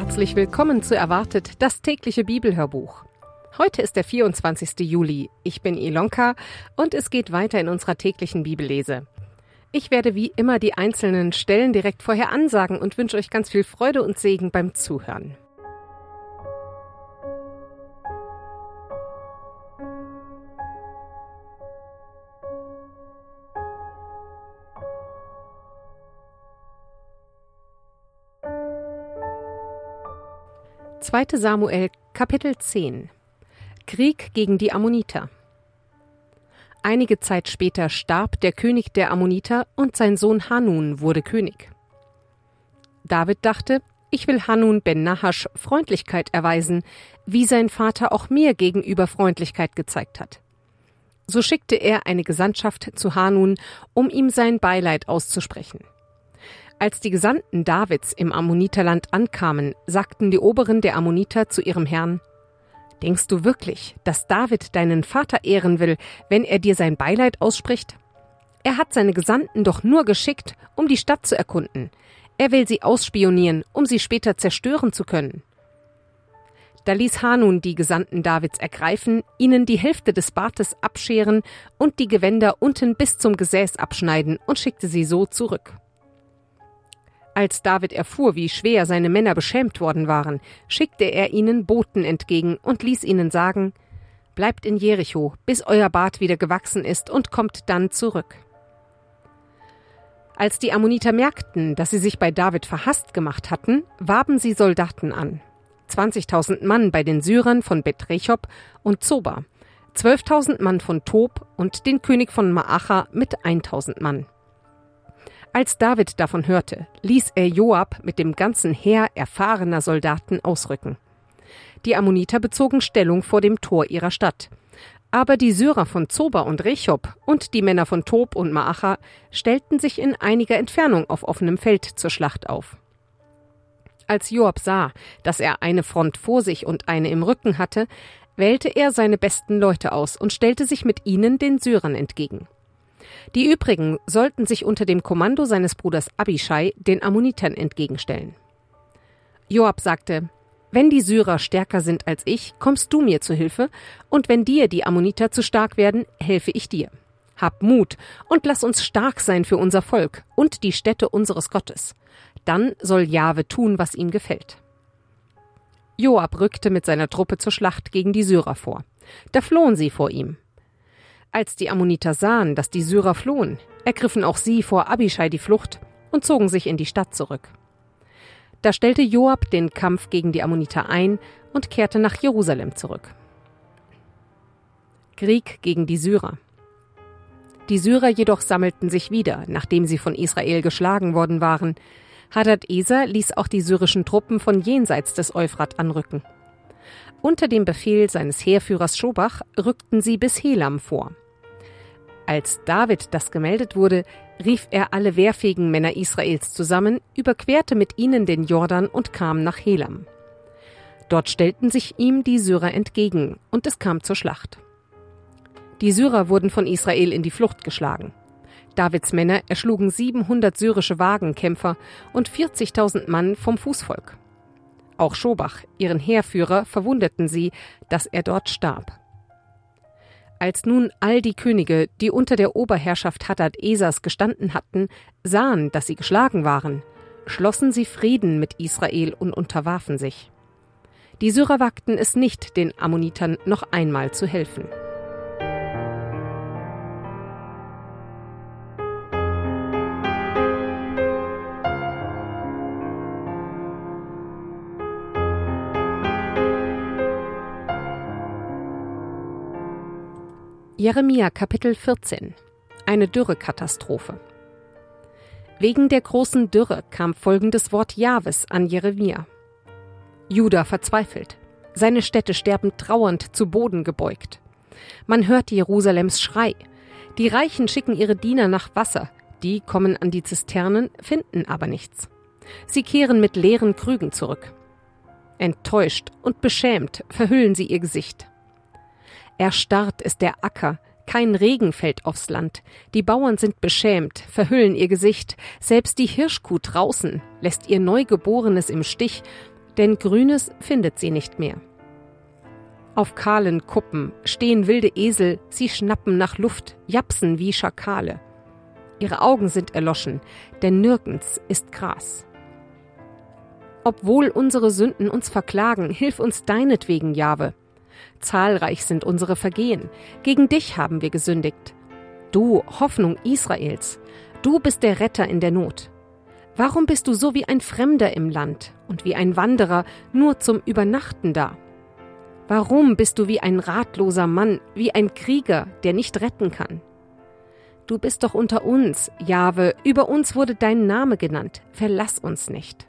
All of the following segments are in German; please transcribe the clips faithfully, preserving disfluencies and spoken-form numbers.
Herzlich willkommen zu Erwartet, das tägliche Bibelhörbuch. Heute ist der vierundzwanzigste Juli. Ich bin Ilonka und es geht weiter in unserer täglichen Bibellese. Ich werde wie immer die einzelnen Stellen direkt vorher ansagen und wünsche euch ganz viel Freude und Segen beim Zuhören. zweiter Samuel, Kapitel zehn. Krieg gegen die Ammoniter. Einige Zeit später starb der König der Ammoniter und sein Sohn Hanun wurde König. David dachte, ich will Hanun ben Nahasch Freundlichkeit erweisen, wie sein Vater auch mir gegenüber Freundlichkeit gezeigt hat. So schickte er eine Gesandtschaft zu Hanun, um ihm sein Beileid auszusprechen. Als die Gesandten Davids im Ammoniterland ankamen, sagten die Oberen der Ammoniter zu ihrem Herrn: Denkst du wirklich, dass David deinen Vater ehren will, wenn er dir sein Beileid ausspricht? Er hat seine Gesandten doch nur geschickt, um die Stadt zu erkunden. Er will sie ausspionieren, um sie später zerstören zu können. Da ließ Hanun die Gesandten Davids ergreifen, ihnen die Hälfte des Bartes abscheren und die Gewänder unten bis zum Gesäß abschneiden und schickte sie so zurück. Als David erfuhr, wie schwer seine Männer beschämt worden waren, schickte er ihnen Boten entgegen und ließ ihnen sagen: Bleibt in Jericho, bis euer Bart wieder gewachsen ist, und kommt dann zurück. Als die Ammoniter merkten, dass sie sich bei David verhasst gemacht hatten, warben sie Soldaten an. zwanzigtausend Mann bei den Syrern von Bet-Rechob und Zoba, zwölftausend Mann von Tob und den König von Maacha mit tausend Mann. Als David davon hörte, ließ er Joab mit dem ganzen Heer erfahrener Soldaten ausrücken. Die Ammoniter bezogen Stellung vor dem Tor ihrer Stadt. Aber die Syrer von Zoba und Rechob und die Männer von Tob und Maacha stellten sich in einiger Entfernung auf offenem Feld zur Schlacht auf. Als Joab sah, dass er eine Front vor sich und eine im Rücken hatte, wählte er seine besten Leute aus und stellte sich mit ihnen den Syrern entgegen. Die übrigen sollten sich unter dem Kommando seines Bruders Abischai den Ammonitern entgegenstellen. Joab sagte: Wenn die Syrer stärker sind als ich, kommst du mir zu Hilfe, und wenn dir die Ammoniter zu stark werden, helfe ich dir. Hab Mut und lass uns stark sein für unser Volk und die Stätte unseres Gottes. Dann soll Jahwe tun, was ihm gefällt. Joab rückte mit seiner Truppe zur Schlacht gegen die Syrer vor. Da flohen sie vor ihm. Als die Ammoniter sahen, dass die Syrer flohen, ergriffen auch sie vor Abischai die Flucht und zogen sich in die Stadt zurück. Da stellte Joab den Kampf gegen die Ammoniter ein und kehrte nach Jerusalem zurück. Krieg gegen die Syrer. Die Syrer jedoch sammelten sich wieder, nachdem sie von Israel geschlagen worden waren. Hadad-Eser ließ auch die syrischen Truppen von jenseits des Euphrat anrücken. Unter dem Befehl seines Heerführers Schobach rückten sie bis Helam vor. Als David das gemeldet wurde, rief er alle wehrfähigen Männer Israels zusammen, überquerte mit ihnen den Jordan und kam nach Helam. Dort stellten sich ihm die Syrer entgegen, und es kam zur Schlacht. Die Syrer wurden von Israel in die Flucht geschlagen. Davids Männer erschlugen siebenhundert syrische Wagenkämpfer und vierzigtausend Mann vom Fußvolk. Auch Schobach, ihren Heerführer, verwunderten sie, dass er dort starb. Als nun all die Könige, die unter der Oberherrschaft Hadad-Esers gestanden hatten, sahen, dass sie geschlagen waren, schlossen sie Frieden mit Israel und unterwarfen sich. Die Syrer wagten es nicht, den Ammonitern noch einmal zu helfen. Jeremia Kapitel vierzehn. Eine Dürrekatastrophe. Wegen der großen Dürre kam folgendes Wort Jahwes an Jeremia: Juda verzweifelt, seine Städte sterben trauernd zu Boden gebeugt. Man hört Jerusalems Schrei. Die Reichen schicken ihre Diener nach Wasser, die kommen an die Zisternen, finden aber nichts. Sie kehren mit leeren Krügen zurück. Enttäuscht und beschämt verhüllen sie ihr Gesicht. Erstarrt ist der Acker, kein Regen fällt aufs Land. Die Bauern sind beschämt, verhüllen ihr Gesicht. Selbst die Hirschkuh draußen lässt ihr Neugeborenes im Stich, denn Grünes findet sie nicht mehr. Auf kahlen Kuppen stehen wilde Esel, sie schnappen nach Luft, japsen wie Schakale. Ihre Augen sind erloschen, denn nirgends ist Gras. Obwohl unsere Sünden uns verklagen, hilf uns deinetwegen, Jahwe. Zahlreich sind unsere Vergehen, gegen dich haben wir gesündigt. Du, Hoffnung Israels, du bist der Retter in der Not. Warum bist du so wie ein Fremder im Land und wie ein Wanderer nur zum Übernachten da? Warum bist du wie ein ratloser Mann, wie ein Krieger, der nicht retten kann? Du bist doch unter uns, Jahwe, über uns wurde dein Name genannt, verlass uns nicht.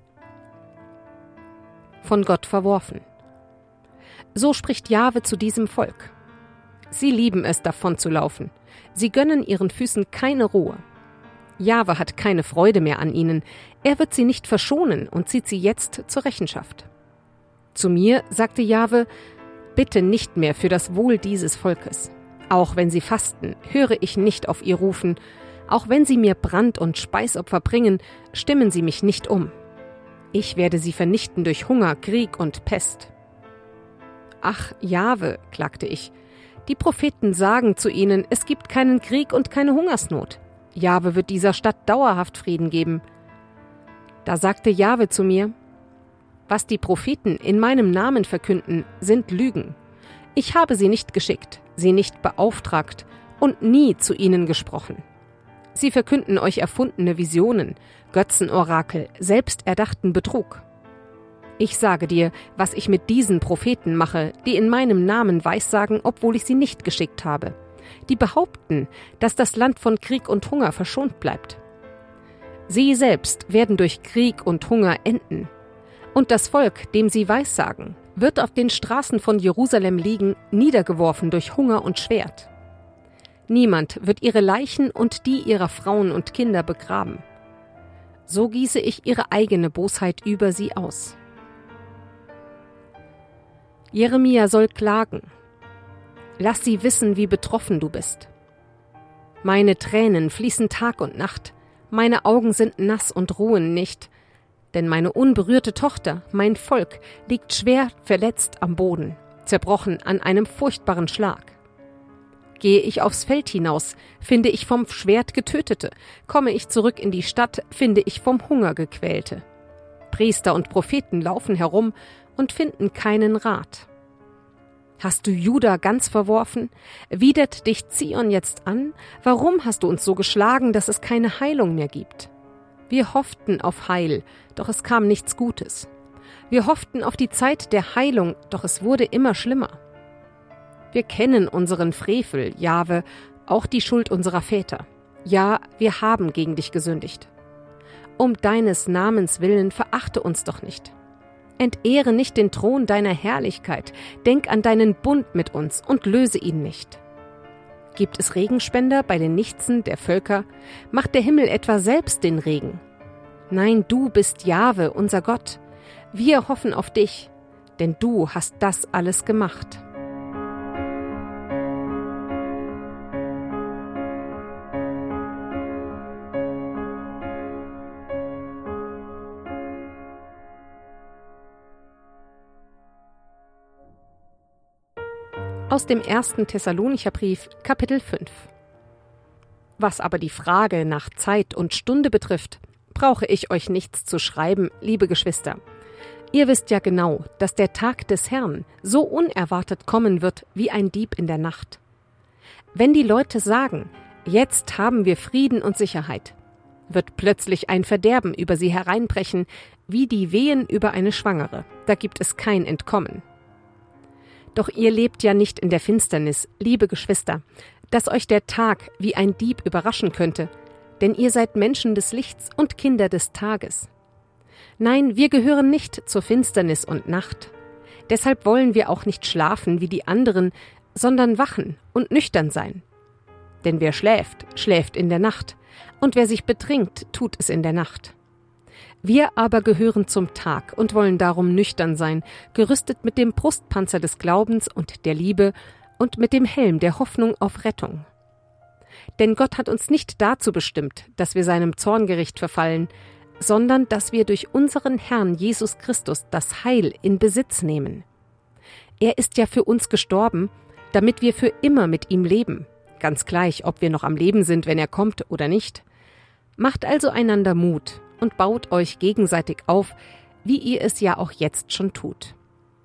Von Gott verworfen. So spricht Jahwe zu diesem Volk. Sie lieben es, davon zu laufen. Sie gönnen ihren Füßen keine Ruhe. Jahwe hat keine Freude mehr an ihnen. Er wird sie nicht verschonen und zieht sie jetzt zur Rechenschaft. Zu mir sagte Jahwe, bitte nicht mehr für das Wohl dieses Volkes. Auch wenn sie fasten, höre ich nicht auf ihr Rufen. Auch wenn sie mir Brand- und Speisopfer bringen, stimmen sie mich nicht um. Ich werde sie vernichten durch Hunger, Krieg und Pest. Ach, Jahwe, klagte ich, die Propheten sagen zu ihnen, es gibt keinen Krieg und keine Hungersnot. Jahwe wird dieser Stadt dauerhaft Frieden geben. Da sagte Jahwe zu mir, was die Propheten in meinem Namen verkünden, sind Lügen. Ich habe sie nicht geschickt, sie nicht beauftragt und nie zu ihnen gesprochen. Sie verkünden euch erfundene Visionen, Götzenorakel, selbsterdachten Betrug. Ich sage dir, was ich mit diesen Propheten mache, die in meinem Namen weissagen, obwohl ich sie nicht geschickt habe. Die behaupten, dass das Land von Krieg und Hunger verschont bleibt. Sie selbst werden durch Krieg und Hunger enden. Und das Volk, dem sie weissagen, wird auf den Straßen von Jerusalem liegen, niedergeworfen durch Hunger und Schwert. Niemand wird ihre Leichen und die ihrer Frauen und Kinder begraben. So gieße ich ihre eigene Bosheit über sie aus. Jeremia soll klagen. Lass sie wissen, wie betroffen du bist. Meine Tränen fließen Tag und Nacht, meine Augen sind nass und ruhen nicht, denn meine unberührte Tochter, mein Volk, liegt schwer verletzt am Boden, zerbrochen an einem furchtbaren Schlag. Gehe ich aufs Feld hinaus, finde ich vom Schwert Getötete, komme ich zurück in die Stadt, finde ich vom Hunger Gequälte. Priester und Propheten laufen herum und finden keinen Rat. Hast du Juda ganz verworfen? Widert dich Zion jetzt an? Warum hast du uns so geschlagen, dass es keine Heilung mehr gibt? Wir hofften auf Heil, doch es kam nichts Gutes. Wir hofften auf die Zeit der Heilung, doch es wurde immer schlimmer. Wir kennen unseren Frevel, Jahwe, auch die Schuld unserer Väter. Ja, wir haben gegen dich gesündigt. Um deines Namens willen verachte uns doch nicht. Entehre nicht den Thron deiner Herrlichkeit, denk an deinen Bund mit uns und löse ihn nicht. Gibt es Regenspender bei den Nichtsen der Völker? Macht der Himmel etwa selbst den Regen? Nein, du bist Jahwe, unser Gott. Wir hoffen auf dich, denn du hast das alles gemacht. Aus dem ersten Thessalonicher Brief, Kapitel fünf. Was aber die Frage nach Zeit und Stunde betrifft, brauche ich euch nichts zu schreiben, liebe Geschwister. Ihr wisst ja genau, dass der Tag des Herrn so unerwartet kommen wird wie ein Dieb in der Nacht. Wenn die Leute sagen, jetzt haben wir Frieden und Sicherheit, wird plötzlich ein Verderben über sie hereinbrechen, wie die Wehen über eine Schwangere. Da gibt es kein Entkommen. Doch ihr lebt ja nicht in der Finsternis, liebe Geschwister, dass euch der Tag wie ein Dieb überraschen könnte, denn ihr seid Menschen des Lichts und Kinder des Tages. Nein, wir gehören nicht zur Finsternis und Nacht. Deshalb wollen wir auch nicht schlafen wie die anderen, sondern wachen und nüchtern sein. Denn wer schläft, schläft in der Nacht, und wer sich betrinkt, tut es in der Nacht. Wir aber gehören zum Tag und wollen darum nüchtern sein, gerüstet mit dem Brustpanzer des Glaubens und der Liebe und mit dem Helm der Hoffnung auf Rettung. Denn Gott hat uns nicht dazu bestimmt, dass wir seinem Zorngericht verfallen, sondern dass wir durch unseren Herrn Jesus Christus das Heil in Besitz nehmen. Er ist ja für uns gestorben, damit wir für immer mit ihm leben, ganz gleich, ob wir noch am Leben sind, wenn er kommt oder nicht. Macht also einander Mut und baut euch gegenseitig auf, wie ihr es ja auch jetzt schon tut.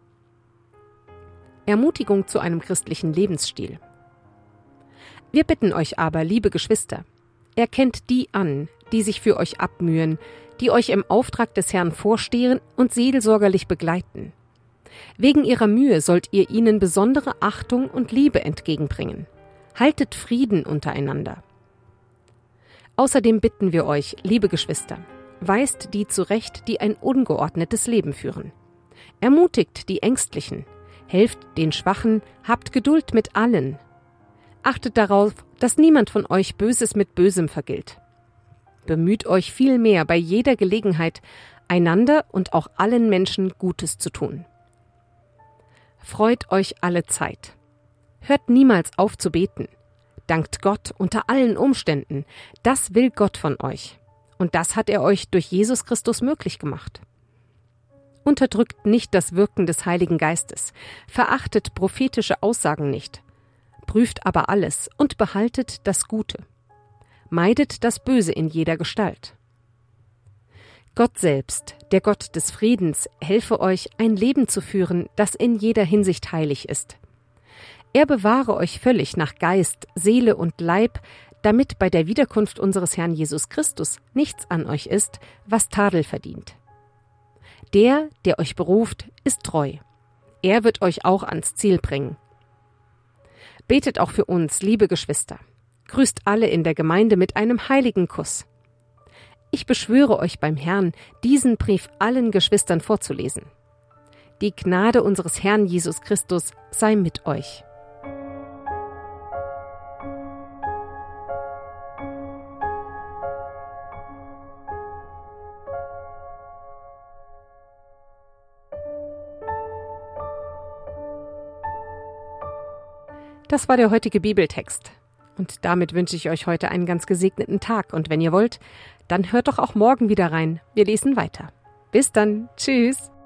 Ermutigung zu einem christlichen Lebensstil. Wir bitten euch aber, liebe Geschwister, erkennt die an, die sich für euch abmühen, die euch im Auftrag des Herrn vorstehen und seelsorgerlich begleiten. Wegen ihrer Mühe sollt ihr ihnen besondere Achtung und Liebe entgegenbringen. Haltet Frieden untereinander. Außerdem bitten wir euch, liebe Geschwister, weist die zurecht, die ein ungeordnetes Leben führen. Ermutigt die Ängstlichen, helft den Schwachen, habt Geduld mit allen. Achtet darauf, dass niemand von euch Böses mit Bösem vergilt. Bemüht euch vielmehr bei jeder Gelegenheit, einander und auch allen Menschen Gutes zu tun. Freut euch alle Zeit. Hört niemals auf zu beten. Dankt Gott unter allen Umständen. Das will Gott von euch. Und das hat er euch durch Jesus Christus möglich gemacht. Unterdrückt nicht das Wirken des Heiligen Geistes. Verachtet prophetische Aussagen nicht. Prüft aber alles und behaltet das Gute. Meidet das Böse in jeder Gestalt. Gott selbst, der Gott des Friedens, helfe euch, ein Leben zu führen, das in jeder Hinsicht heilig ist. Er bewahre euch völlig nach Geist, Seele und Leib, damit bei der Wiederkunft unseres Herrn Jesus Christus nichts an euch ist, was Tadel verdient. Der, der euch beruft, ist treu. Er wird euch auch ans Ziel bringen. Betet auch für uns, liebe Geschwister. Grüßt alle in der Gemeinde mit einem heiligen Kuss. Ich beschwöre euch beim Herrn, diesen Brief allen Geschwistern vorzulesen. Die Gnade unseres Herrn Jesus Christus sei mit euch. Das war der heutige Bibeltext. Und damit wünsche ich euch heute einen ganz gesegneten Tag. Und wenn ihr wollt, dann hört doch auch morgen wieder rein. Wir lesen weiter. Bis dann. Tschüss.